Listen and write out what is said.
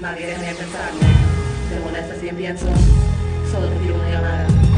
Nadie deja de pensarlo. ¿Te molesta si empiezo? Solo te tiro una llamada.